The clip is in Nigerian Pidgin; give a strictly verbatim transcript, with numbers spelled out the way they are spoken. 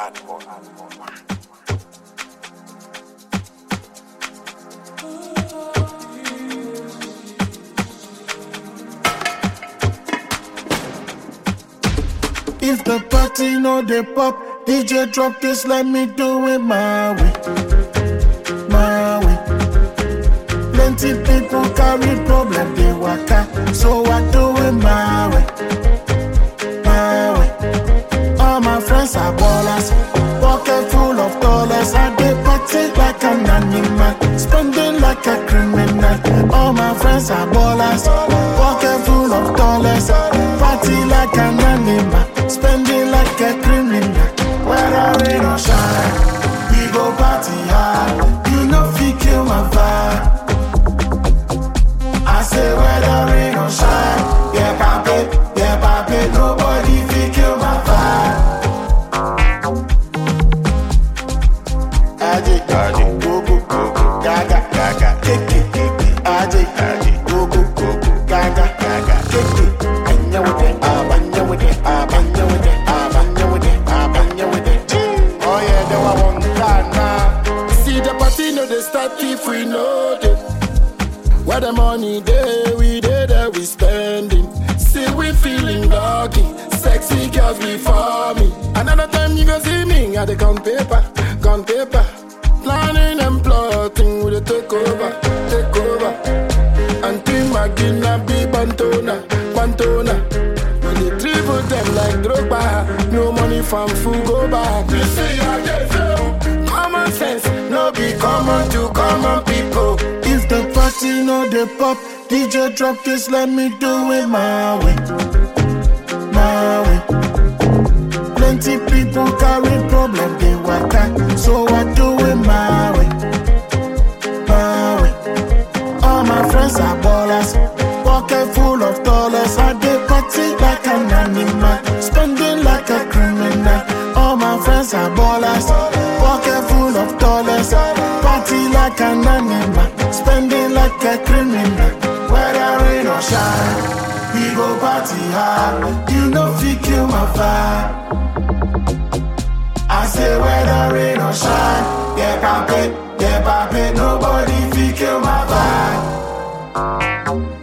If the party no dey pop, D J drop this, let me do it my way, my way. Plenty people carry problem, they waka, so I do it my way, my way. All my friends are ballers, pocket full of dollars. I dey party like an animal, spending like a criminal. All my friends are ballers, pocket full of dollars. Party like an animal, spending like a criminal. Whether rain or shine, we go party hard. You know fi kill my vibe. I say whether rain or shine, yeah papi, yeah papi, nobody fi kill my vibe. Aje, aje, go go go go, gaga gaga, keke keke. Aje, aje, go go go go, gaga gaga, keke. Anya with it, ah, anya with it, ah, anya with it, ah, anya with it, ah, anya with it. Oh yeah, they want one Ghana. See the party no dey start if we know it. Where the money day, we day that we spending. See we feeling lucky, sexy girls we for me. Another time you go see me, I dey count paper, count paper. Planning and plotting with a take over, take over. Until Magina be Bantona, Bantona. When they dribble them like Drogba, no money from food go back. You see I get so common sense, no be common to common people. If the party no dey pop, D J drop this, let me do it my way, my way. Plenty people carry problem, they waka, so I do it my way, my way. All my friends are ballers, pocket full of dollars. I dey party like an animal, spending like a criminal. All my friends are ballers, pocket full of dollars. Party like an animal, spending like a criminal. Whether rain or shine, we go party hard. You know fi kill my vibe. I say whether rain or shine, yeah papi, yeah papi, nobody fi kill my vibe.